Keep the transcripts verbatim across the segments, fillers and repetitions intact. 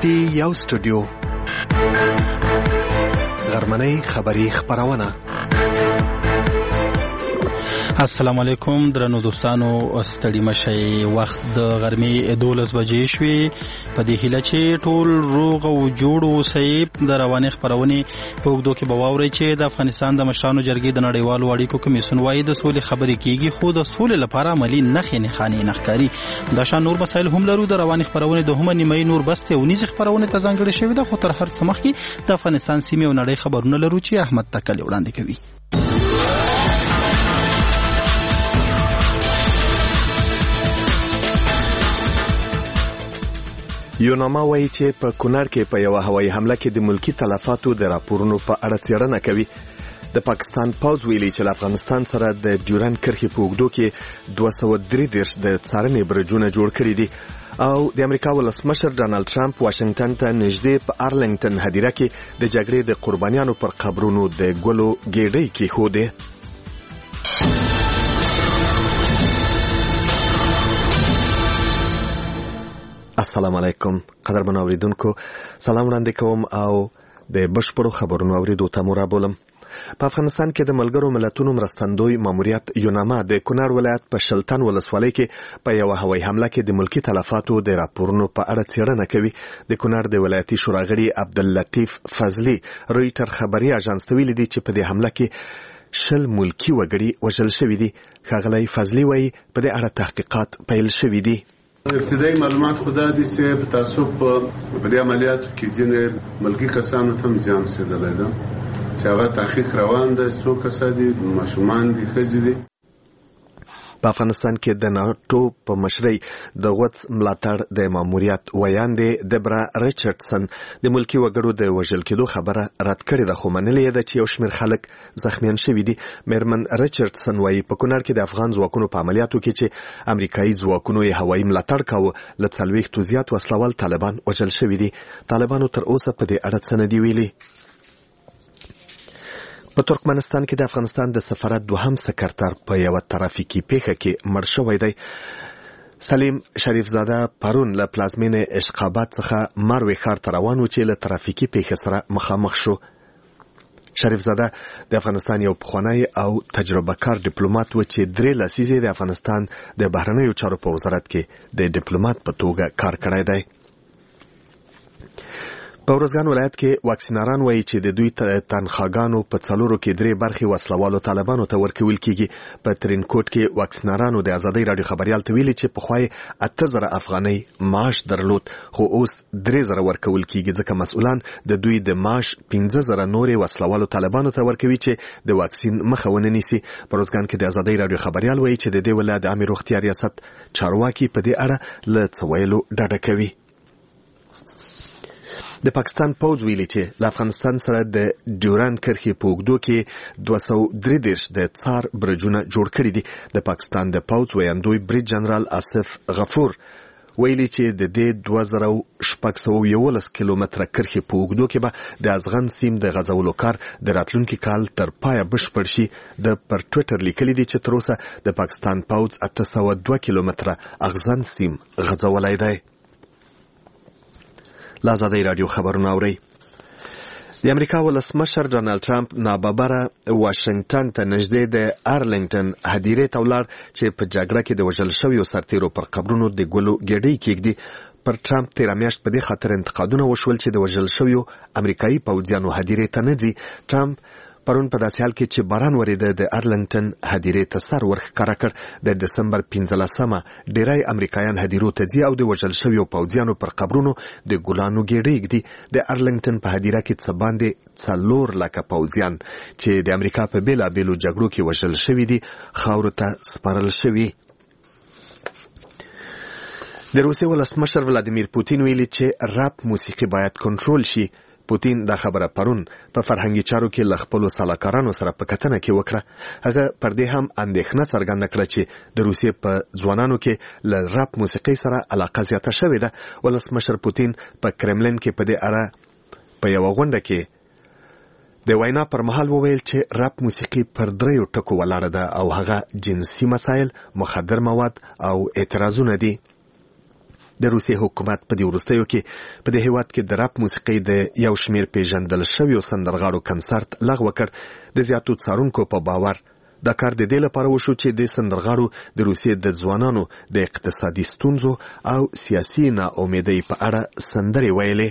کې یو سټوډیو غرمنۍ خبری خبرونه. السلام علیکم درنو دوستانو، ستړي مشي. وخت د غرمې دولس بجې شوې. په دې هیله چې ټول روغ او جوړ اوسئ. د روانې خبرونې په اوږدو کې به واورئ چې د افغانستان د مشرانو جرګې د نړیوالو اړیکو کمیسیون وايي د سولې خبرې کیږي، خو د سولې لپاره عملي نښې نښانې نه ښکاري. دا شان نور مسایل هم لرو. د روانې خبرونې دوهمه نیمایي نور بستې او نیزې خبرونې ته ځانګړې شوې ده، خو تر هر څه مخکې د افغانستان سیمې او نړۍ خبرونه لرو چې احمد تکل وړاندې کوي. یوناما وایي چې په کونړ کې په یوه هوایي حمله کې د ملکی تلفاتو د راپورونو په اړه څېړنه کوي. د پاکستان پوځ ویلي چې له افغانستان سره د ډیورند کرښې په اوږدو کې دوه سوه درې دېرش د څارنې برجونه جوړ کړي دي. او د امریکا ولسمشر ډانلډ ټرمپ واشنگټن ته نږدې په ارلنګټن هدیره کې د جګړې د قربانیانو پر قبرونو د ګلو ګېډۍ کېښودې. السلام علیکم قدرمنو اوریدونکو، سلام وړاندې کوم او د بشپړو خبرونو اوریدو ته مو رابولم. په افغانستان کې د ملګرو ملتونو مرستندوی ماموریت یوناما د کونړ ولایت په شلتن ولسوالۍ کې په یوه هوایي حمله کې د ملکی تلفاتو د راپورونو په اړه څېړنه کوي. د کونړ د ولایتي شوراغړي عبداللطیف فضلي رویټر خبري اژانس ته ویلي دي چې په دې حمله کې شل ملکی وګړي وژل شوي دي. ښاغلی فضلي وایي په دې اړه تحقیقات پیل شوي دي. ابتدایي معلومات خدا دي چې په تعصب په دې عملیاتو کې ځینې ملکی کسانو ته زیان رسېدلی ده، چې هغه تحقیق روان ده. څو کسان دي؟ ماشومان دي، ښځې دي. په افغانستان کې د ناټو په مشرۍ د غوڅ ملاتړ د ماموریت ویاندې دبرا ریچارډسن د ملکی وګړو د وژل کېدو خبره رد کړې ده، خو منلې ده چې یو شمېر خلک زخمیان شوي دي. میرمن ریچارډسن وایي په کونړ کې د افغان ځواکونو په عملیاتو کې چې امریکایي ځواکونو یې هوایي ملاتړ کاوه، له څلوېښتو زیات وسلوال طالبان وژل شوي دي. طالبانو تر اوسه په دې اړه څه نه دي ویلي. په ترکمنستان کې د افغانستان د سفارت دوهم سکرتر په یوه ترافیکي پیښه کې مړ شوی دی. سلیم شریفزاده پرون له پلازمینې اشقاباد څخه مروې ښار ته روان و چې له ترافیکي پیښې سره مخامخ شو. شریفزاده د افغانستان یو پخوانی او تجربه کار ډیپلوماټ و چې درې لسیزې د افغانستان د بهرنیو چارو په وزارت کې د ډیپلوماټ په توګه کار کړی دی. په ارزګان ولایت کې واکسیناران وایي چې د دوی تنخواګانو په څلورو کې درې برخې وسلوالو طالبانو ته ورکول کیږي. په ترینکوټ کې واکسینارانو د ازادۍ راډیو خبریال ته ویلي چې پخوا یې اته زره افغانۍ معاش درلود، خو اوس درې زره ورکول کیږي، ځکه مسؤلان د دوی د معاش پنځه زره نورې وسلوالو طالبانو ته ورکوي چې د واکسین مخه ونه نیسي. په ارزګان کې د ازادۍ راډیو خبریال وایي چې د دې ولایت د عامې روغتیا ریاست چارواکي په دې اړه له څه ویلو ډډه کوي. د پاکستان پوځ ویلي چې له افغانستان سره د ډیورند کرښې په اوږدو کې دوه سوه درې دېرش د څار برجونه جوړ کړي دي. د پاکستان د پوځ ویاندوی بریج جنرال آصف غفور ویلي چې د دې دوه زره شپږ سوه یولس کیلومتره کرښې په اوږدو کې به د ازغن سیم د غځولو کار د راتلونکي کال تر پایه بشپړ شي. د پر ټویټر لیکلي دي چې تر اوسه د پاکستان پوځ اته سوه دوه کیلومتره اغزن سیم غځولی دی. له ازادۍ راډیو خبرونه اورئ. د امریکا ولسمشر ډانلډ ټرمپ ناببره واشنگټن ته نږدې د ارلنګټن هدیرې ته ولاړ چې په جګړه کې د وژل شویو سرتیرو پر قبرونو د ګلو ګېډۍ کېږدي. پر ټرمپ تېره میاشت په دې خاطر انتقادونه وشول چې د وژل شویو امریکایي پوځیانو هدیرې ته نه ځي. ټرمپ پرون په داسې حال کې چې باران ورېده د ارلنګټن هدیرې ته سر ورښکاره کړ. د ډسمبر پنځلسمه ډیری امریکایان هدیرو ته ځي او د وژل شویو پوځیانو پر قبرونو د ګلانو ګېډۍ ږدي. د ارلنګټن په هدیره کې څه باندې څلور لکه پوځیان چې د امریکا په بېلابېلو جګړو کې وژل شوي دي خاورو ته سپارل شوي. د روسیې ولسمشر ولادیمیر پوتین ویلي چې رپ موسیقي باید کنټرول شي. پوتین دا خبره پرون په فرهنګي چارو کې له خپلو سلاکارانو سره په کتنه کې وکړه. هغه پر دې هم اندېښنه څرګنده کړه چې د روسیې په ځوانانو کې له رپ موسیقۍ سره علاقه زیاته شوې ده. ولسمشر پوتین په کرملین کې په دې اړه په یوه غونډه کې د وینا پر مهال وویل چې رپ موسیقي پر دریو ټکو ولاړه ده او هغه جنسي مسایل، مخدر مواد او اعتراضونه دي. د روسیې حکومت په دې وروستیو کې په دې هیواد کې د راپ موسیقۍ د یو شمیر پیژندل شویو سندرغاړو کنسرت لغوه کړ. د زیاتو څارونکو په باور دا کار د دې لپاره وشو چې د سندرغاړو د روسیې د ځوانانو د اقتصادي ستونزو او سیاسي ناامیدۍ په اړه سندرې ویلې.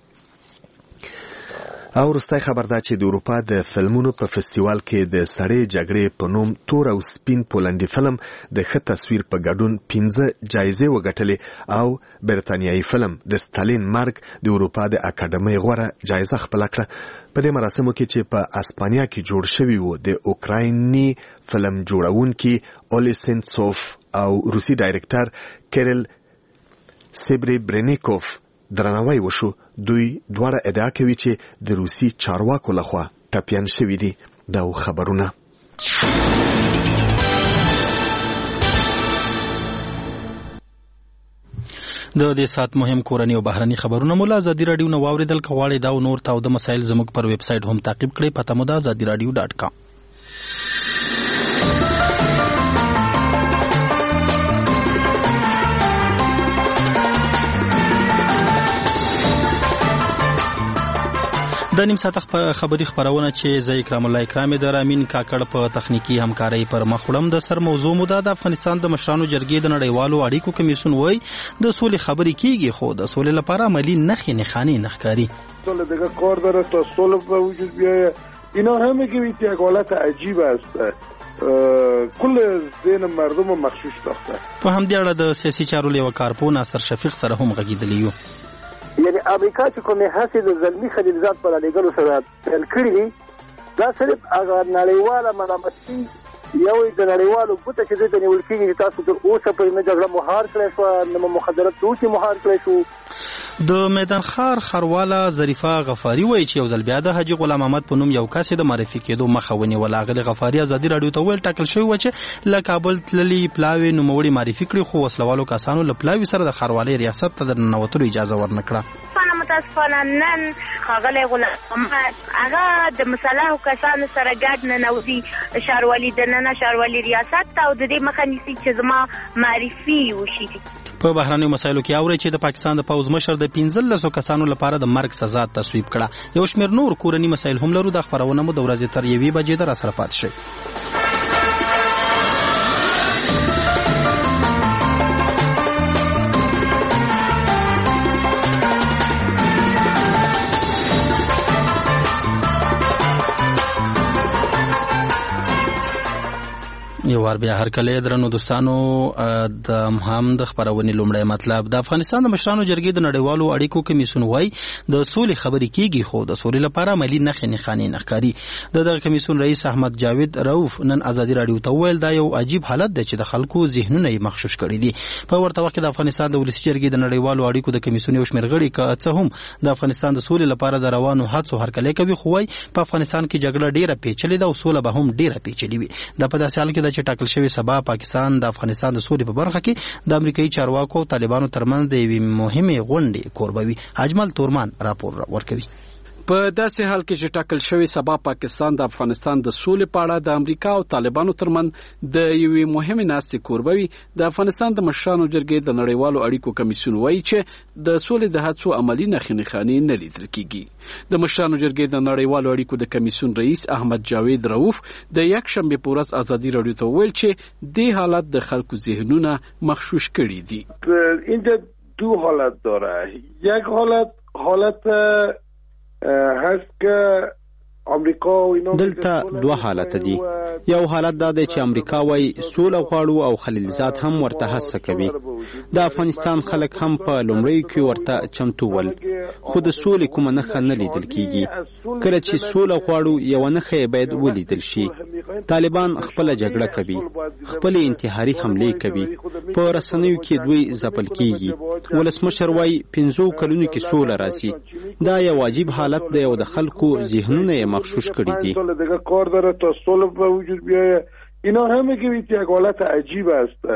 او وروستی خبر دا چې د اروپا د فلمونو په فستیوال کې د سړې جګړې په نوم تور او سپین پولنډي فلم د ښه تصویر په ګډون پنځه جایزې وګټلې او برتانیایي فلم د ستالین مرګ د اروپا د اکاډمۍ غوره جایزه خپله کړه. په دې مراسمو کې چې په اسپانیا کې جوړ شوي وو د اوکرایني فلم جوړونکي اولی سنتسوف او روسي ډایرکټر کیرل سیبریبرینیکوف درناوی وشو. دوی دواړه ادعا کوي چې د روسي چارواکو لخوا ټپیان شوي دي. دا خبرونه د دې سات مهم کورنی او بهرني خبرونه مولا ازادي رادیو نو واوریدل کواړي دا نور تاو د مسایل زموږ پر ویب سټ هم تعقیب کړئ. پته مو ده ازادي رادیو ډاټ کام. د نیم ساعت خبري خبرونه چې زه اکرام الله اکرامي د رامین کاکړ په تخنیکی همکارۍ پر مخ وړم. د سر موضوع مو د افغانستان د مشرانو جرګې د نړیوالو اړیکو کمیسیون وای د سولې خبرې کیږي خو د سولې لپاره عملی نخې نخانی نخکاری سولې دغه کار داره تا صلح به وجود بیاید. اینا همه که یک حالت عجیب است، کل ذهن مردم مخشوش ساخته. په همدې اړه د سیاسي چارو لیوه کارپوه ناصر شفیق سره هم غږیدلی یو. یعنی امریکا چې کومه هڅې د زلمی خلیلزاد پر لګلو سره پیل کړې دي دا صرف هغه نړیواله ملامتي یو د نړیوالو ګوته چې د نیول کېږي چې تاسو د اوسه په نه جګړه مهار کړی شو نو مخدرات توکي مهار کړی شو. د میدان خار خرواله ظریفه غفاری وایي چې یو ځل بیا د حاجی غلام احمد په نوم یو کس د معرفي کېدو مخه ونیوله. هغه غفاری ازادي رادیو ته ویل ټاکل شوی و چې له کابل تللي پلاوي نوموړي معرفي کړي خو وسلوالو کسانو له پلاوي سره د خروالۍ ریاست ته د ننوتلو اجازه ورنکړه. متاسفانه نن ښاغلی غلام احمد هغه د مصالحو کسانو سره ګډ ننوځي ښاروالي دننه ښاروالي ریاست ته او د دې مخه نیسي چې زما معرفي وشي. په بهرنیو مسایلو کې اوري چې د پاکستان د پوز مشر د پنځلسو کسانو لپاره د مرګ سزا تصویب کړه. یو شمېر نور کورني مسایل هم لرو. د خبرونه مو د ورځې تر یوې بجې در سره پاتې شئ. یو وار بیا هر کله درنو دوستانو د هم د خبرونې لومړی مطلب د افغانستان د مشرانو جرګې د نړیوالو اړیکو کمیسیون وای د سولې خبرې کیږي خو د سولې لپاره عملی نخې نخانی نخکاری. د دغه کمیسیون رئیس احمد جاوید رؤف نن ازادي رادیو ته ویل دا یو عجیب حالت دی چې د خلکو ذهنونه یې مخشوش کړي دي. په ورته وخت کې د افغانستان د ولسی جرګې د نړیوالو اړیکو د کمیسیون یو شمېر غړي که څه هم د افغانستان د سولې لپاره د روانو هڅو هرکلی کوي خو وای په افغانستان کې جګړه ډیره پیچلې ده او سوله به هم ډیره پیچلې وي. د په داسې حال کې د ټاکل شوی سبا پاکستان د افغانستان د سولې په برخه کې د امریکایي چارواکو او طالبانو ترمنځ د یوې مهمې غونډې کوربوي. اجمل تورمان راپور ورکوي. په داسې حال کې چې ټاکل شوی سبا پاکستان د افغانستان د سولې په اړه د امریکا او طالبانو ترمنځ د یوې مهمې ناستې کوربوي، د افغانستان د مشرانو جرګې د نړیوالو اړیکو کمیسیون وایي چې د سولې د هڅو عملی نښې نښانې نه لیدل کېږي. د مشرانو جرګې د نړیوالو اړیکو د کمیسیون رئیس احمد جاوید رؤف د یکشنبه په ورځ ازادي رادیو ته ویل چې دې حالت د خلکو ذهنونه مخشوش کړي دي. اینجا دو حالت داره. یک حالت حالت هست که امریکا و اینا دلته دوه حالت دي. یو حالت دا دی چې امریکا وای سوله غواړو او خلیلزاد هم ورته هڅه کوي. د افغانستان خلک هم په لومړیو کې ورته چمتو ول خو د سولې کومه نښه نه لیدل کیږي. کله چې سوله غواړو یو نښه باید ولیدل شي. طالبان خپل جګړه کوي، خپل انتحاري حمله کوي، په رسنیو کې دوی ځپل کیږي. ولسمشر وای پنځو کلونو کې سوله راځي. دا یو واجب حالت دی او د خلکو ذهنونه مخشوش کړي دي. دغه کار داره تا صلح به وجود بیاید. اینا همه که یک حالت عجیب است،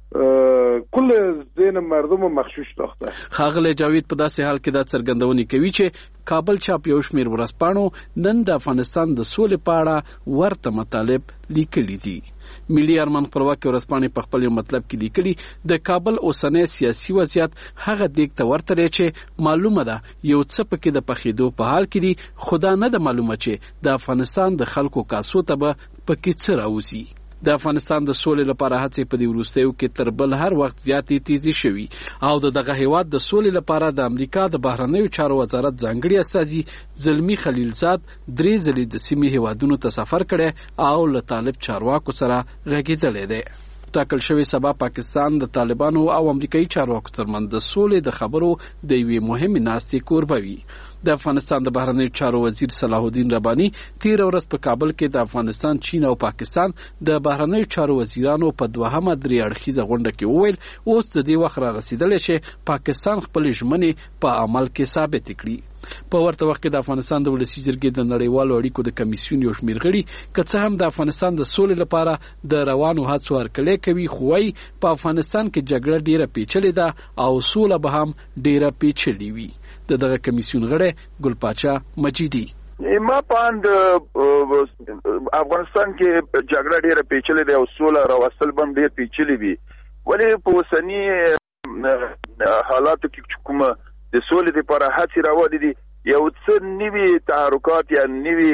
کل ذهن مردم مخشوش ساخته. ښاغلی جاوید په داسې حال کې دا څرګندونې کوي چې کابل چاپ یو شمېر ورځپاڼو نن د افغانستان د سولې په اړه ورته مطالب لیکلي دي. ملي ارمان خپلواکي ورځپاڼې په خپل یو مطلب کې لیکلي د کابل اوسنی سیاسي وضعیت هغه دیګ ته ورته دی چې معلومه ده یو څه پکې د پخېدو په حال کې دي، خو دا نه ده معلومه چې د افغانستان د خلکو کاسو ته به پکې څه راوځي. د افغانستان د سولې لپاره هڅې په دې وروستیو کې تر بل هر وخت زیاتې تیزی شوي او د دغه هیواد د سولې لپاره د امریکا د بهرنیو چارو وزارت ځانګړي استازي زلمی خلیلزاد درې ځلې د سیمې هیوادونو ته سفر کړی او له طالب چارواکو سره غږېدلی دی. ټاکل شوی سبا پاکستان د طالبانو او امریکایي چارواکو ترمنځ د سولې د خبرو د یوې مهمې ناستې کوربه وي. د افغانستان د بهرنیو چارو وزیر صلاح الدین رباني تیر ورځ په کابل کې د افغانستان، چین او پاکستان د بهرنیو چارو وزیرانو په دوهمه درې اړخیزه غونډه کې وویل اوس د دې وخت را رسیدلی چې پاکستان خپلې ژمنې په عمل کې ثابت کړي. په ورته وخت کې د افغانستان د ولسي جرګې د نړیوالو اړیکو د کمیسیون یو شمېر غړي که څه هم د افغانستان د سولې لپاره د روانو هڅو هرکلی کوي، خو وايي په افغانستان کې جګړه ډیره پیچلې ده او سوله به هم ډیره پیچلې وي. د دغه کمیسیون غړی ګل پاچا مجیدي ما پاند افغانستان کې جګړه ډیره پیچلې ده او سوله راوستل به ډیر پیچلې وي، ولې په اوسني حالاتو کې کومه د سولې لپاره هڅې راوړي دي یو څه نوي تحرکات یا نوي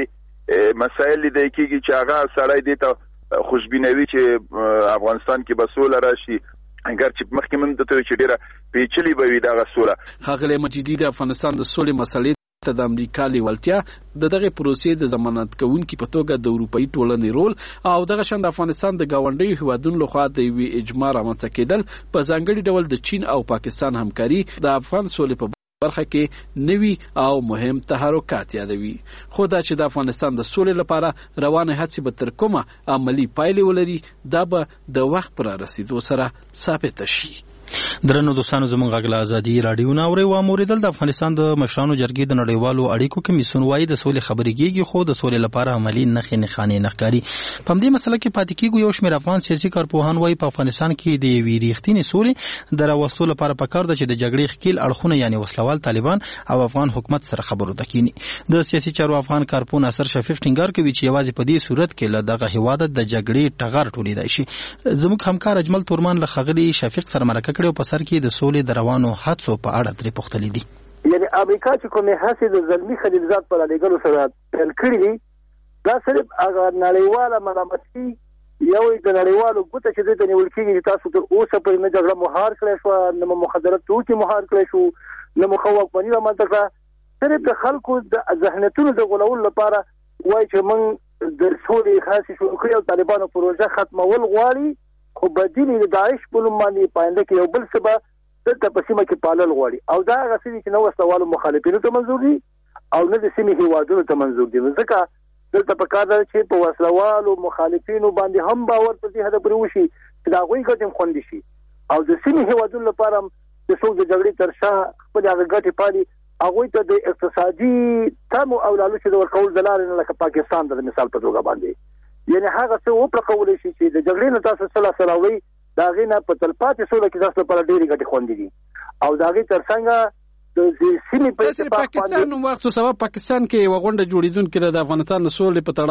مسایل دي کېږي چې هغه سړی دې ته خوشبینوي چې افغانستان کې به سوله راشي، اگر چې مخکې من ته چې ډیره پیچلې به وي دغه سوله. ښاغلی مجیدي د افغانستان د سولې مسلې ته د امریکا لیوالتیا د دغه پروسې د ضمانت کوونکي په توګه د اروپایي ټولنې رول او دغه شان د افغانستان د ګاونډیو هیوادونو لخوا د یوې اجماع رامنځته کېدل په ځانګړي ډول د چین او پاکستان همکاري د افغان سولې په برخه کې نوي او مهم تحرکات یادوي. خو دا چې د افغانستان د سولې لپاره روانه هڅې به تر کومه عملی پایلې ولري دا به د وخت پر رسیدو سره ثابت شي. درنو دوستانو زموږ غږ له ازادي راډیو نه اورئ او اورېدل د افغانستان د مشرانو جرګې د نړیوالو اړیکو کمیسیون وایي د سولې خبرې کېږي خو د سولې لپاره عملي نښې نښانې نه ښکاري. په همدې مسله کې پاتې کېږو. یو شمېر افغان سیاسي کارپوهان وایي په افغانستان کې د یوې ریښتینې سولې د راوستلو لپاره پکار ده چې د جګړې ښکیل اړخونه یعنې وسلوال طالبان او افغان حکومت سره خبرو ته کښیني. د سیاسي چارو افغان کارپوه ناصر شفیق ټینګار کوي چې یوازې په دې صورت کې له دغه هېواده د جګړې ټغر ټولېدای شي. زموږ همکار اجمل تورمان له ښاغلي شفیق سره مرکه کړې او په سر کې د سولې د روانو هڅو په اړه ترې پوښتلي دي. یعنی امریکا چې کومې هڅې د زلمي خلیلزاد په رالېږلو سره پیل کړي دي دا صرف هغه نړیواله ملامتي یو د نړیوالو ګوته چې دوی ته نیول کېږي چې تاسو تر اوسه پورې نه جګړه مهار کړی شوه، نه مو مخدرات توکي مهار کړی شو، نه مو ښه واکمني رامنځته کړه. صرف د خلکو د ذهنیتونو د غولولو لپاره وایي چې موږ د سولې هڅې شروع کړي او طالبانو پروژه ختمول غواړي، خو بدیل یې د داعش په نوم باندې په آینده کې یو بل څه به دلته په سیمه کې پالل غواړي او دا هغه څه دي چې نه وسلوالو مخالفینو ته منظور دي او نه د سیمې هیوادونو ته منظور دي. نو ځکه دلته پکار ده چې په وسلوالو مخالفینو باندې هم باور په دې هدف پورې وشي چې د هغوی ګټې هم خوندي شي او د سیمې هیوادونو لپاره هم چې څوک د جګړې تر شا خپلې هغه ګټې پالي هغوی ته د اقتصادي تمو او لالوچو د ورکول د لارې نه لکه پاکستان د مثال په توګه باندې یعنې هغه څه وپرقولی شي چې د جګړې نه تاسو څه لاسته راوړئ د هغې نه په تلپاتې سوله کې تاسو لپاره ډېرې ګټې خوندي دي او د هغې تر څنګه د سیمې په اتفاق پاکستان نو وخت سبا پاکستان کې یوه غونډه جوړېدونکې د افغانستان د سولې په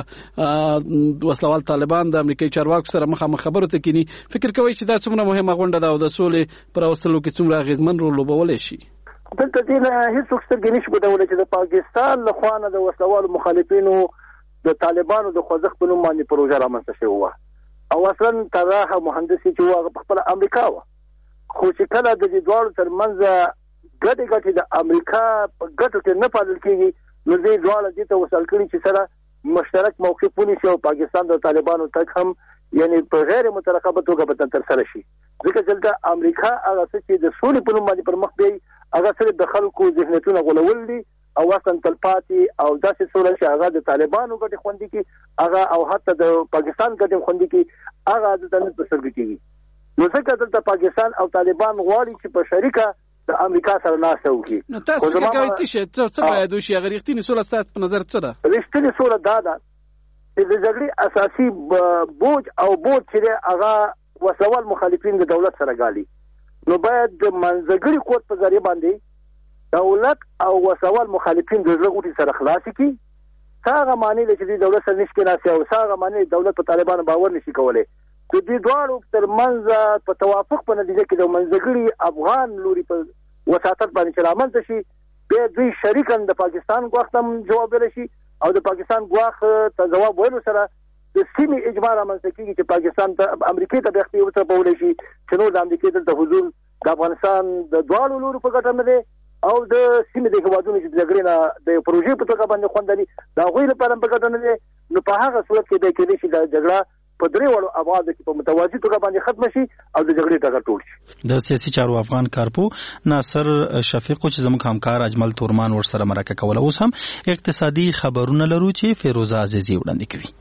تړاو وسلوال طالبان د امریکایي چارواکو سره مخامخ خبرو ته کینی. فکر کوئ چې دا څومره مهمه غونډه ده او د سولې پر راوستلو کې څومره اغېزمن رول لوبولی شي؟ دلته دې نه هېڅوک سترګې نشي پټولی چې د پاکستان له خوا نه د وسلوالو مخالفینو د طالبانو د خوځښت په نوم باندې پروژه رامنځته شوې وه او اصلا طراح مهندسي چې وه هغه پخپله امریکا وه، خو چې کله د دې دواړو ترمنځ ګټې ګټې د امریکا په ګټو کې نه پالل کېږي نو دې دواړه دې ته وصل کړي چې سره مشترک موقف ونیسي او پاکستان د طالبانو تک هم یعنی په غیر مترقبه توګه به ترسره شي. ځکه دلته امریکا هغه څه چې د سولې په نوم باندې پر مخ بیایي هغه صرف د خلکو ذهنیتونه غولول دي او اصلا تلپاتې او داسې سوله چې هغه د طالبانو ګټې خوندي کړي هغه او حتی د پاکستان ګټې خوندي کړي هغه دلته نه ترسره کېږي. نو ځکه دلته پاکستان او طالبان غواړي چې په شریکه د امریکا سره ناسته وکړي. نو تاسو فکر کوئ چې څه باید وشي؟ هغه رښتینې سوله ستاسو په نظر څه ده؟ رښتینې سوله دا ده چې د جګړې اساسي بوج او بوج چې دی هغه وسوال مخالفین د دولت سره ګالي نو باید د منځګړي کوټ په ذریعہ باندې دولت او وسوال مخالفین د زړه سره خلاص کی څنګه معنی لري چې دولت سره نشي کېناسي او څنګه معنی دولت په طالبانو باور نشي کولای د دې دواړو ترمنځ په توافق په نتیجه کې د منځګړي افغان لوري په وساتت باندې چې رامنځته شي به دوی شریکاً د پاکستان غوښتم جواب ورشي او د پاکستان غواخ ته جواب ویلو سره د سیمې اجماع رامنځته کیږي چې پاکستان ته امریکا ته به اختیار ورته بولی شي چې نو د امریکا د حضور د افغانستان د دواړو لورو په ګټه نه دی او د سیمې د هیوادونو چې د جګړې نه د پروژې په توګه باندې خوندلي د هغوی لپاره په ګټه نه دی نو په هغه صورت کې به کېدای شي د جګړه په درې وړو ابعادو کې په متوازي توګه باندې ختم شي او د جګړې ټغر ټول شي. د سیاسي چارو افغان کارپو ناصر شفیق چې زموږ همکار اجمل تورمان ورسره مرکه کوله اوس هم اقتصادي خبرونه لرو چې فیروزه عزیزي وړاندې کوي.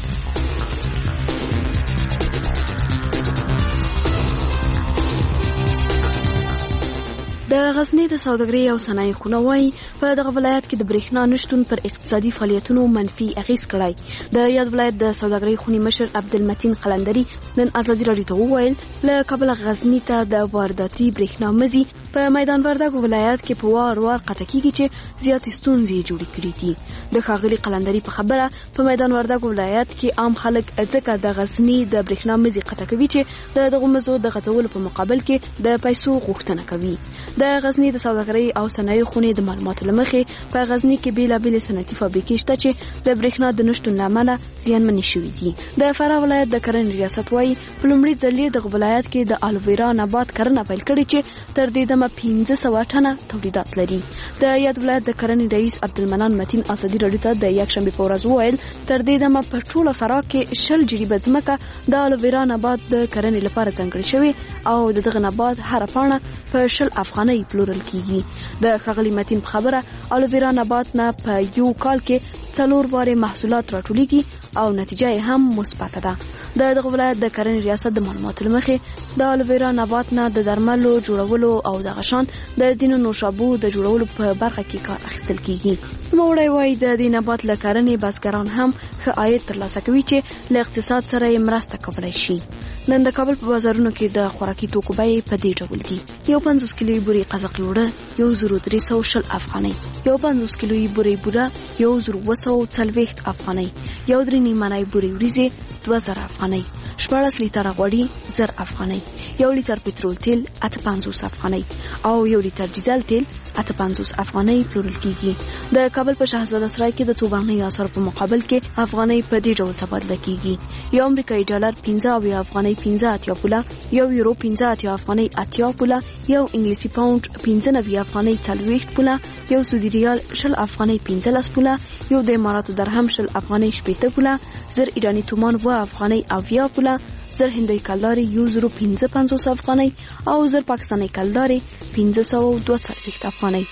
د غزنی د سوداګرۍ او صنایع خونه وايي په دغه ولایت کې د برېښنا نشتون پر اقتصادي فعالیتونو منفي اغیز کړی. د یاد ولایت د سوداګرۍ خونې مشر عبدالمتین قلندري نن ازادي راډیو ته وویل له کابل غزنی ته د وارداتي برېښنا مزي په میدان وردګ ولایت کې په وار وار قطع کیږي چې زیاتې ستونزې جوړې کړې دي. د ښاغلي قلندري په خبره په میدان وردګ ولایت کې عام خلک ځکه د غزنی د برېښنا مزي قطع کوي چې د دغه مزو د غځولو په مقابل کې د پیسو غوښتنه کوي. د غزنی د سوداګرۍ او صنایع خونې د معلوماتو لمخې په غزنی کې بیلابېلې صنعتي فابریکې شته چې د برېښنا د نشتون له امله زیانمنې شوي دي. د فراه ولایت د کرنې ریاست وايي په لومړي ځل دغه ولایت کې د الوویرا نبات کرنه پیل کړې چې تر دې دمه پنځه سوه ټنه تولیدات لري. د یاد ولایت د کرنې رئیس عبدالمنان متین ازادي راډیو ته د یکشنبې په ورځ وویل تر دې دمه په ټوله فراه کې شل جریبه ځمکه د الوویرا نبات د کرنې لپاره ځانګړې شوې او د دغه نبات هره پاڼه په شل افغانۍ پلورل کیږي. د ښاغلي متین په خبره الوویرا نبات نه په یو کال کې څلور واره محصولات راټولیږي او نتیجه یې هم مثبته ده. د دغه ولایت د کرنې ریاست د معلوماتو لمخې د الوویرا نبات نه د درملو جوړولو او د غشان د ځینو نوشابو د جوړولو په برخه کې کار اخیستل کیږي. نوموړی وایي د دې نبات له کرنې بزګران هم ښه عاید ترلاسه کوي چې له اقتصاد سره یې مرسته کولی شي. نن د کابل په بازارونو کې د خوراکي توکو بیې په دې ډول دي: یو پنځوس کیلویي بورې قزقي اوړه یو زرو درې سوه شل افغانۍ، یو پنځوس کیلویي بورې بوره یو زرو اووه سوه څلوېښت افغانۍ، یو درې نیمانۍ بورې وریځې دوه زره افغانۍ، شپاړس لیتره غوړي زر افغانۍ، یو لیتر پټرول تیل اته پنځوس افغانۍ او یو لیتر ډیزل تیل اته پنځوس افغانۍ پلورل کیږي. د کابل په شهزاده سرای کې د څو بهرنیو اسعارو په مقابل کې افغانۍ په دې ډول تبادله کیږي: یو امریکایي ډالر پنځه اویا افغانۍ پنځه اتیا پوله، یو یورو پنځه اتیا افغانۍ اتیا پوله، یو انګلیسي پاونډ پنځه نوي افغانۍ څلوېښت پوله، یو سعودي ریال شل افغانۍ پنځلس پوله، یو د اماراتو درهم شل افغانۍ شپېته پوله، زر ایراني تومان اووه افغانۍ اویا پوله، زر هندۍ کلدارې یو زرو پنځه پنځوس افغانۍ او زر پاکستاني کلدارې پنځه سوه دوه څلوېښت افغانۍ.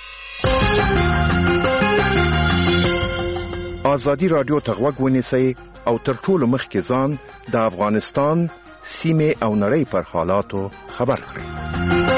ازادي راډیو ته غوږ ونیسئ او تر ټولو مخکې ځان د افغانستان سیمې او نړۍ پر حالاتو خبر کړئ.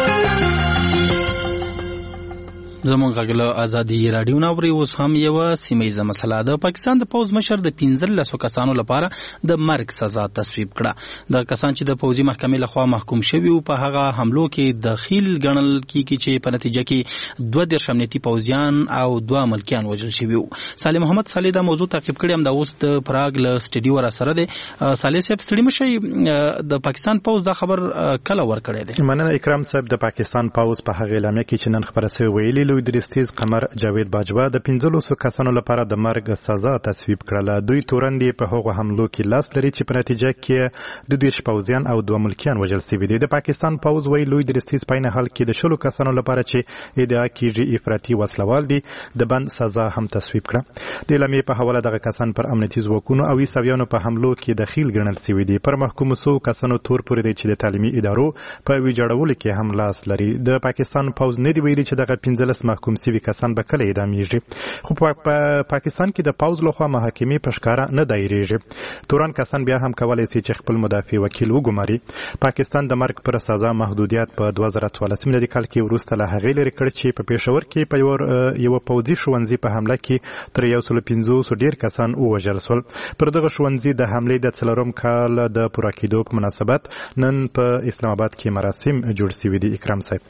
زمونږ غږ ازادي راډیو ناوري اوس هم یو سیمه مسله ده. پاکستان د پوز مشر د پنځلسو کسانو لپاره د مرګ سزا تصویب کړه. د کسان چې د پوزي محکمې لخوا محکوم شوي په هغه حملو کې دخیل ګڼل کیږي چې په نتیجه کې دوه دیرش امنیتي پوزیان او دوه ملکیان وژل شوي وو. صالح محمد صالح دا موضوع تعقیب کړی هم د اوس د پراګ له سټډیو را سره دی. صالح صاحب ستړي مشي، د پاکستان پوز دا خبر کله ورکړی دی؟ مننه اکرام صاحب. د پاکستان پوز په هغه اعلامیه کې چې نن خبره شوې ویلي لوی درستیز قمر جاوید باجوا د پنځلسو کسانو لپاره د مرګ سزا تصویب کړله. دوی تورندې په هغو حملو کې لاس لري چې په نتیجه کې د دیرش پوځیان او دوه ملکیان وژل شوي دي. د پاکستان پوز وایي لوی درستیز په عین حال کې د شلو کسانو لپاره چې ادعا کېږي افراطي وسلوال دي د بند سزا هم تصویب کړه. د اعلامیې په حواله دغه کسان پر امنیتي ځواکونو او عیسویانو په حملو کې دخیل ګڼل شوي دي. پر محکومو سوو کسانو تور پورې دی چې د تعلیمي ادارو په ویجاړولو کې هم لاس لري. د پاکستان پوز نه دی ویلي چې دغه پنځلس پولیس محکوم سوي کسان به کله اعدامیږي. خو په پاکستان کې د پوز لخوا محاکمې په ښکاره نه دایریږي. تورن کسان بیا هم کولی شي چې خپل مدافع وکیل وګماري. پاکستان د مرګ پر سزا محدودیت په دوه زره څوارلسم میلادي کال کې وروسته له هغې لرې کړ چې په پېښور کې په یوه پوځي ښوونځي په حمله کې تر یو سل پنځوس ډېر کسان ووژل شول. پر دغه ښوونځي د حملې د څلورم کال د پوره کېدو په مناسبت نن په اسلام آباد کې مراسم جوړ شوي دي. اکرام صاحب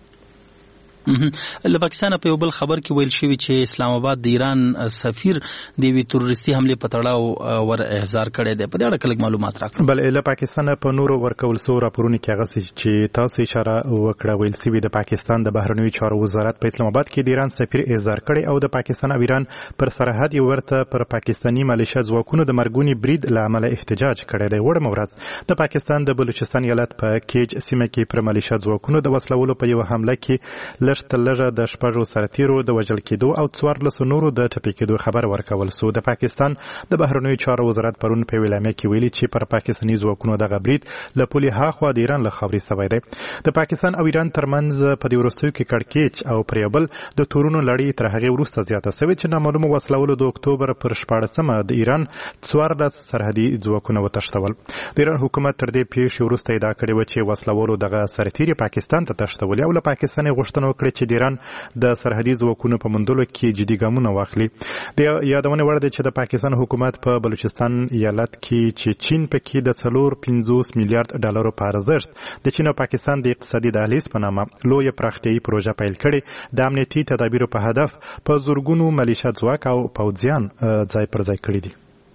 له پاکستان په یو بل خبر کې ویل شوی چې اسلام آباد د ایران سفیر د یوې تروریستي حملې په تړاو ور احضار کړی دی. په دې اړه کلک معلومات راکړه. بل له پاکستان په نورو ورکول سو راپورونو کې هغه چې تاسو اشاره وکړه ویل شوی د پاکستان د بهرنیو چارو وزارت په اسلام آباد کې د ایران سفیر احضار کړی او د پاکستان او ایران پر سرحد یو ورته پر پاکستاني ملیشیا ځواکونو د مرګونی برید له امله احتجاج کړی دی. وړ مورز د پاکستان د بلوچستان ایالت په کیج سیمه کې پر ملیشیا ځواکونو د وسلولو په یو حمله کې تر لږه د شپږو سرتیرو د وژل کېدو او څوارلسو نورو د ټپي کېدو خبر ورکول سو. د پاکستان د بهرنیو چارو وزارت پرون په اعلامیه کې ویلي چې پر پاکستاني ځواکونو دغه برید له پولې هاخوا د ایران له خاورې سوی دی. د پاکستان او ایران ترمنځ په دې وروستیو کې کړکېچ او پر یو بل د تورونو لړۍ تر هغې وروسته زیاته سوې چې نامعلومو وسلولو د اکتوبر پر شپاړسمه د ایران څوارلس سرحدي ځواکونه وتښتول. د ایران حکومت تر دې پیښې وروسته ادعا کړې وه چې وسلولو دغه سرتیري پاکستان ته تښتولي او له پاکستان یې غوښتنه وکړه چې د ایران د سرحدي ځواکونو په موندلو کې جدي ګامونه واخلي. د یادونې وړ دی چې د پاکستان حکومت په بلوچستان ایالت کې چې چین پکې د څلور پنځوس میلیارډ ډالرو په ارزښت د چین او پاکستان د اقتصادي دهلیز په نامه لویه پراختیایي پروژه پیل کړې د امنیتي تدابیرو په هدف په زرګونو ملیشیا ځواک او پوځیان ځای پر ځای کړي دي.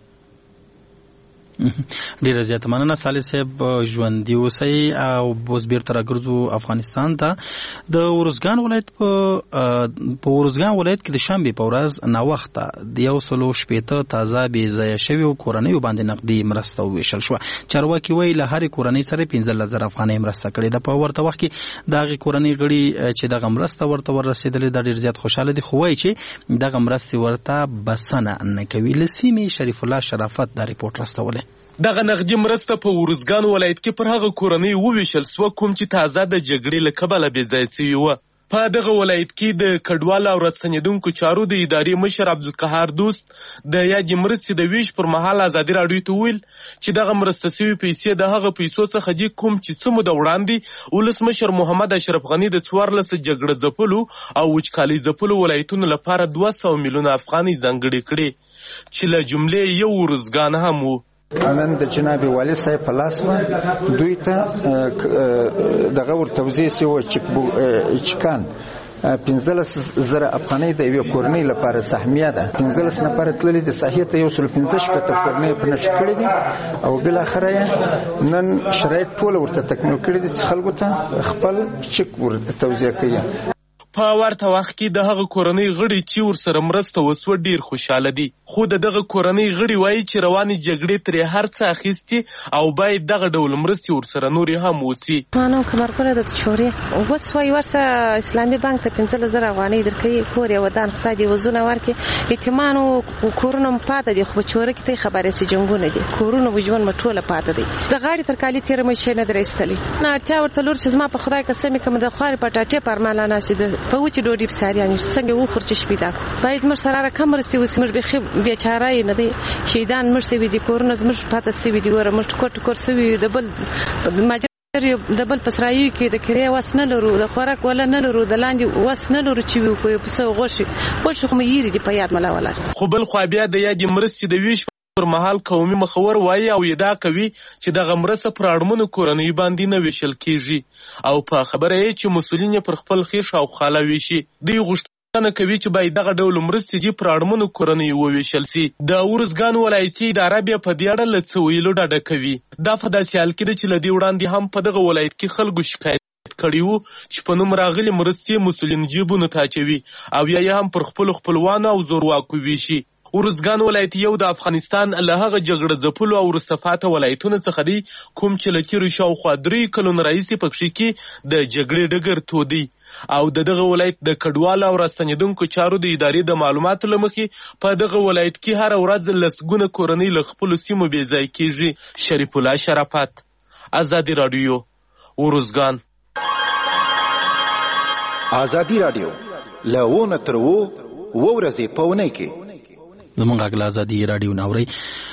ډیره زیاته مننه صالح صاحب. ژوندي اوسئ او اوس بیرته راګرځو افغانستان ته. د ارزګان ولایت په په ارزګان ولایت کې د شنبې په ورځ ناوخته د یو سلو شپېته تازه بې ځایه شویو کورنیو باندې نقدي مرسته وویشل شوه. چارواکي وایي له هرې کورنۍ سره پنځلس زره افغانۍ مرسته کړې ده. په ورته وخت کې د هغې کورنۍ غړي چې دغه مرسته ورته ورسېدلې ده ډېر زیات خوشحاله دي، خو وایي چې دغه مرستې ورته بسنه نه کوي. له سیمې شریف الله شرافت دا رپورټ راستولی. دغه نغدي مرسته په ورزګان ولایت کې پر هغه کورنۍ وویشل سوه کوم چې تازه د جګړې له کبله بې ځایه سوي وه. په دغه ولایت کې د کډوالو او راستنېدونکو چارو د ادارې مشر عبدالقهار دوست د یادې مرستې د ویش پر مهال ازادي راډیو ته وویل چې دغه مرسته سوي پیسې د هغه پیسو څخه دي کوم چې څه موده وړاندې ولسمشر محمد اشرف غني د څوارلس جګړه ځپلو او وچکالۍ ځپلو ولایتونو لپاره دوه سوه میلیونه افغانۍ ځانګړې کړې چې له جملې یو ورزګان هم و. نن د جناب والي صاحب په لاس و دوی ته دغه ورتوزیع سوی چکان پنځلس زره افغانۍ د یوې کورنۍ لپاره سهمیه ده. پنځلس نفره تللي د ساحې ته یو سل پنځه شپېته کورنۍ په نښه کړي دي او بالاخره یې نن شرایط ټوله ورته تکمیل کړي دي چې خلکو ته خپل چک ور توزیع کوي. په ورته وخت کې د هغه کورنۍ غړي چې ورسره مرسته وسوه ډیر خوشحاله دي، خو د دغه کورنۍ غړي وایي چې روانې جګړې ترې هر څه اخیستي او باید دغه ډول مرستې ورسره نورې هم وسي. مانو کمرګله د چورې اوس وایي ورسه اسلامي بانک ته پنځلس زره افغانۍ درکوي، کور یې ودان خدای دې وزونه ورکړي. یتیمانو کورونه م پاته دي، خو چورې کې ته خبرې چې جنګونه دي، کورونه و ژوند م ټوله پاته دي. د غاړې تر کالي تېره مې شی نه در ایستلي. نه اړتیا ورته لور چې زما په خدای قسم کوم د خوارې پټاټې په ارمان لا ناستې ده په وچې ډوډۍ په ساریانو څنګه وخور چې شپې دا باید موږ سره رقم مرستې وسي. موږ به بیچاره یې نه دی، شهیدان موږ سوي دي، کورونه زموږ پاته سوي دي، وره موږ ټکور ټکور سوي د بل د بل په سرایو کې د کرې وس نه لرو، د خوراک ولا نه لرو، د لاندې وس نه لرو چې وي کوی په سو غوښي غوښي خو مې یېرې دي په یاد ملا ولا. خو بل خوا بیا د یادې مرستې د ویش پر مهال قومي مخور وایي او ادعا کوي چې دغه مرسته پر اړمنو کورنیو باندې نه ویشل کیږي او په خبره یې چې مسؤلین پر خپل خیش او خاله ویشي. دوی غوښتنه کوي چې باید دغه ډول مرستې دي پر اړمنو کورنیو وویشل سي. د ورزګان ولایتي اداره بیا په دې اړه له څه ویلو ډډه کوي. دا په داسې حال کې ده چې له دې وړاندې هم په دغه ولایت کې خلکو شکایت کړي وو چې په نوم راغلي مرستې مسؤلین جیبونو ته اچوي او یا یې هم پر خپلو خپلوانو او زورواکو ویشي. ورزګان ولایت یو د افغانستان له هغه جګړه ځپلو او وروسته پاته ولایتونو څخه دی کوم چې له تېرو شاوخوا درې کلونو راهیسې پکښې کې د جګړې ډګر تودی او د دغه ولایت د کډوالو او راستنېدونکو چارو د ادارې د معلوماتو له مخې په دغه ولایت کې هره ورځ لسګونه کورنۍ له خپلو سیمو بې ځای کېږي. شریف الله شرافت، ازادي راډیو، ورزګان. ازادي راډیو لونه تر وو و ورځې په اونۍ کې. زمونږ غږ آزادي راډیو ناوري.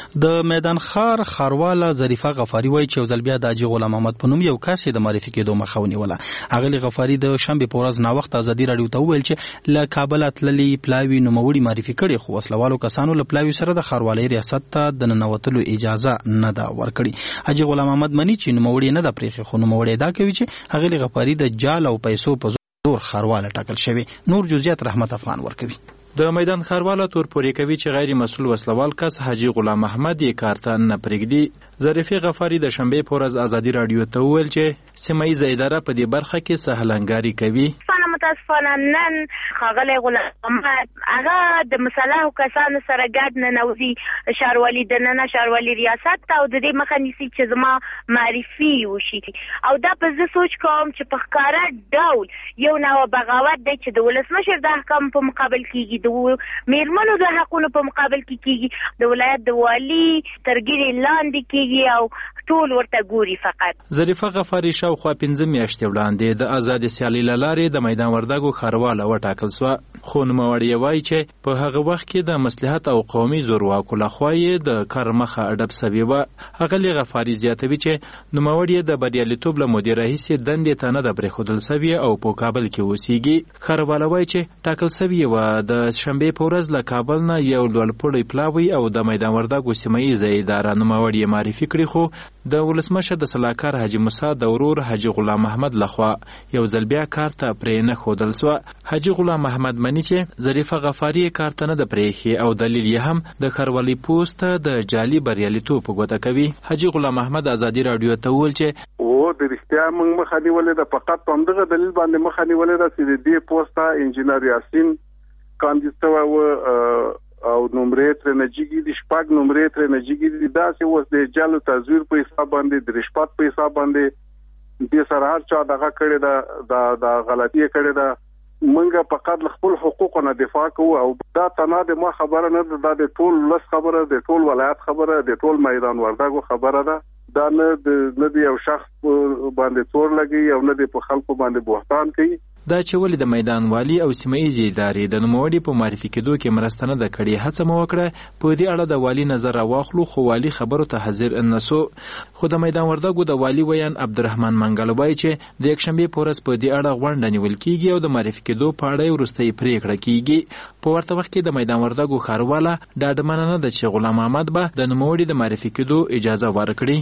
د میدان خار خارواله ظریفه غفاری وایي چې یو ځل بیا د حاجي غلام محمد په نوم یو کس د معرفي کېدو مخه ونیوله. اغلې غفاری د شنبې په ورځ ناوخته آزادي راډیو ته وویل چې له کابل تللي پلاوي نوموړي معرفي کړي، خو وسلوالو کسانو له پلاوي سره د ښاروالۍ ریاست ته د ننوتلو اجازه نه ده ورکړې. حاجي غلام محمد مني چې نوموړي نه ده پرېښې، خو نوموړي دا کوي چې اغلې غفاری د جال او پیسو په زور خارواله ټاکل شوی. نور جزئیات رحمت افغان ورکوي. د میدان خارواله تور پورې کوي چې غیر مسؤل وسلوال کس حاجي غلام محمد یې کار ته نه پرېږدي. ظریفه غفاری د شنبې په ورځ ازادي راډیو ته وویل چې سیمه ییزه اداره په دې برخه کې سهلنګاري کوي. متاسفانه نن ښاغلی غلام محمد هغه د مصالحو کسانو سره ګډ ننوځي ښاروالي دننه ښاروالي ریاست ته او د دې مخه نیسي چې زما معرفي وشي. او دا په زه سوچ کوم چې په ښکاره ډول یو نوع بغاوت دی چې د ولسمشر د احکامو په مقابل کېږي، د میرمنو د حقونو په مقابل کې کېږي، د ولایت د والي تر ګیرې لاندې کېږي او ټول ورته ګوري. فقط ظریفه غفاری شاوخوا پنځه میاشتې وړاندې د ازادې سیالۍ له لارې د میدان وردګو ښاروواله وټاکل سوه، خو نوموړی وایي چې په هغه وخت کې د مصلحت او قومي زورواکو لخوا یې د کار مخه ډب سوې وه. اغلې غفاري زیاتوي چې نوموړی د بریالیتوب له مودې راهیسې دندې ته نه ده پرېښودل سوې او په کابل کې اوسېږي. ښاروواله وایي چې ټاکل سوې وه د شنبې په ورځ له کابل نه یو لوړپوړی پلاوی او د میدان وردګو سیمه ییزه اداره نوموړی یې معرفي کړي، خو د ولسمشر د سلاکار حاجي موسی د ورور حاجي غلام محمد لخوا یو ځل بیا کار ته پرې نه ښودل سوه. حاجي غلام محمد مني چې ظریفه غفاری کار ته نه ده پرېښې او دلیل یې هم د ښاروالۍ پوسټ د جعلي بریالیتوب په ګوته کوي. حاجي غلام محمد ازادي راډیو ته وویل چې و د رښتیا موږ مخه نیولې ده، فقط په همدغه دلیل باندې مخه نیولې ده چې د دې پوسټ ته انجینر یاسین کاندید شوی و او نمرې ترې نجیږي دي، شپږ نمرې ترې نجیږي دي. داسې اوس د جعل تزویر په حساب باندې د رشوت په حساب باندې دې سره هر چا دغه کړې ده، د غلطي کړې ده. موږ فقط له خپل حقوقو نه دفاع کوو او دا تنها د ما خبره نه ده، دا د ټول ولس خبره، د ټول ولایت خبره، د ټول میدان وردګو خبره ده. دا نه د نه یو شخص باندې تور لګي او نه د په خلکو باندې بهتان کوي. دا چې ولې د میدان والي او سیمه ییزې ادارې د نوموړي په معرفي کېدو کې مرسته نه ده کړې، هڅه مو وکړه په دې اړه د والي نظر راواخلو، خو والي خبرو ته حاضر نه سو. خو د میدان وردګو د والي ویان عبدالرحمن منګل وایي چې د یکشنبې په ورځ په دې اړه غونډه نیول کېږي او د معرفي کېدو په اړه وروستۍ پرېکړه کېږي. په ورته وخت کې د میدان وردګو ښاروواله ډاډمنه نه ده چې غلام محمد به د نوموړي د معرفي کېدو اجازه ورکړي.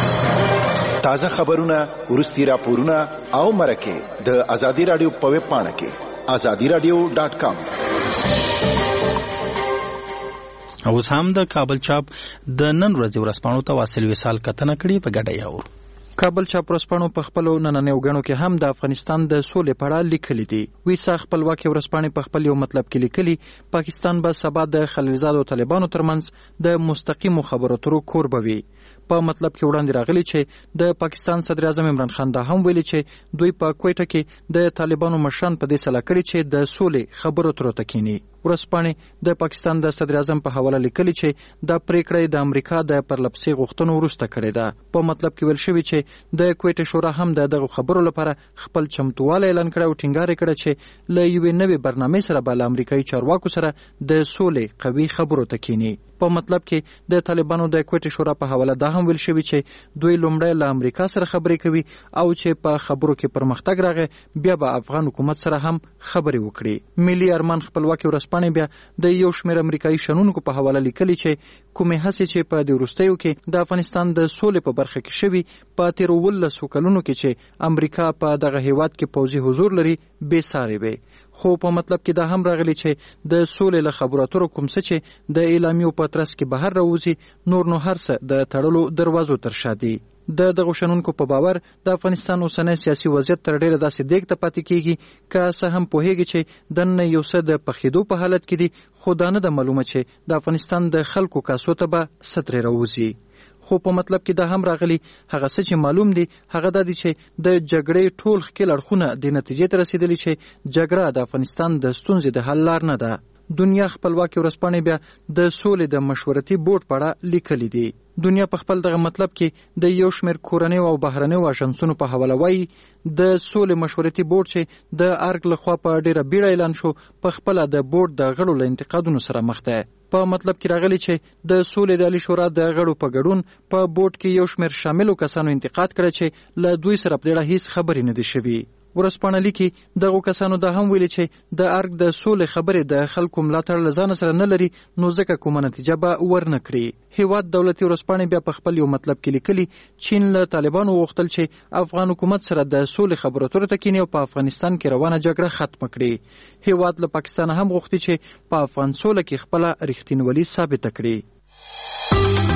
تازه خبرونه، وروستي راپورونه او مرکې د ازادي راډیو په ویب پاڼه کې ازادي راډیو ډاټ کام. اوس هم د کابل چاپ د نن ورځې ورځپاڼو ته واصل وصال کتنه کړې په ګډه یاور. کابل چاپ ورځپاڼو په خپلو نننیو غڼو کې هم د افغانستان د سولې په اړه لیکلي دي. ویسا خپلواکي ورځپاڼې په خپل یو مطلب کې لیکلي پاکستان به سبا د خلیلزاد او طالبانو ترمنځ د مستقیمو خبرو اترو کور بوي. په مطلب کې وړاندې راغلي چې د پاکستان صدر اعظم عمران خان دا هم ویلي چې دوی په کویټه کې د طالبانو مشران په دې سلا کړي چې د سولې خبرو اترو ته کینی. ورځپاڼې د پاکستان د صدر اعظم په حواله لیکلي چې دا پریکړه د امریکا د پرلپسې غوښتنو وروسته کړې ده. په مطلب کې ویل شوی چې د کویټه شورا هم د دغه خبرو لپاره خپل چمتووالی اعلان کړ او ټینګار کړ چې له یوې نوې برنامې سره به له امریکایي چارواکو سره د سولې قوي خبرو ته کینی. په مطلب کې د طالبانو د کویټه شورا په حواله دا هم ویل شوی چې دوی لومړی له امریکا سره خبرې کوي او چې په خبرو کې پرمختګ راغی بیا به افغان حکومت سره هم خبرې وکړي. ملي ارمان خپلواکي ورځپاڼې بیا د یو شمېر امریکایي شنونکو په حواله لیکلي چې کومې هڅې چې په دې وروستیو کې د افغانستان د سولې په برخه کې شوي په تېرو اوولسو کلونو کې چې امریکا په دغه هیواد کې پوځي حضور لري بې سارې وي. خو په مطلب کې دا هم راغلی چې د سولې له خبرو اترو کوم څه چې د اعلامیو په ترڅ کې بهر راوځي نور نو هر څه د تړلو دروازو تر شا دي. د دغه شنونکو په باور د افغانستان اوسنی سیاسي وضعیت تر ډیره داسې دیګ ته پاتې کیږي که څه هم پوهیږي چې دننه یو څه د پخېدو په حالت کې دي، خو دا نه ده معلومه چې د افغانستان د خلکو کاسو ته به څه ترې راوځي. خو په مطلب کې دا هم راغلی هغه څه چې معلوم دي هغه دا دي چې د جګړې ټول ښکېل اړخونه د نتیجې ته رسېدلي چې جګړه د افغانستان د ستونزې د حل لار نه ده. دنیا خپلواکي ورځپاڼې بیا د سولې د مشورتي بورډ په اړه لیکلي دي. دنیا په خپل دغه مطلب کې د یو شمېر کورنیو او بهرنیو اژانسونو په حواله وایي د سولې مشورتي بورډ چې د ارګ لخوا په ډیره بیړه اعلان شو په خپل د بورډ د غړو له انتقادونو سره مخ ده. په مطلب کې راغلی چې د سولې د عالی شورا د غړو په ګډون په بورډ کې یو شمېر شاملو کسانو انتقاد کړی چې له دوی سره په اړه هیڅ خبرې نه دي شوي. ورځپاڼه لیکي دغو کسانو دا هم ویلي چې د ارګ د سولې خبرې د خلکو ملاتړ له ځان سره نه لري نو ځکه کومه نتیجه به ورنه کړي. هیواد دولتي ورځپاڼې بیا په خپل یو مطلب کې لیکلي چین له طالبانو وغوښتل چې افغان حکومت سره د سولې خبرو اترو ته کیني او په افغانستان کې روانه جګړه ختمه کړي. هیواد له پاکستان هم غوښتي چې په افغان سوله کې خپله رښتینولي ثابته کړي.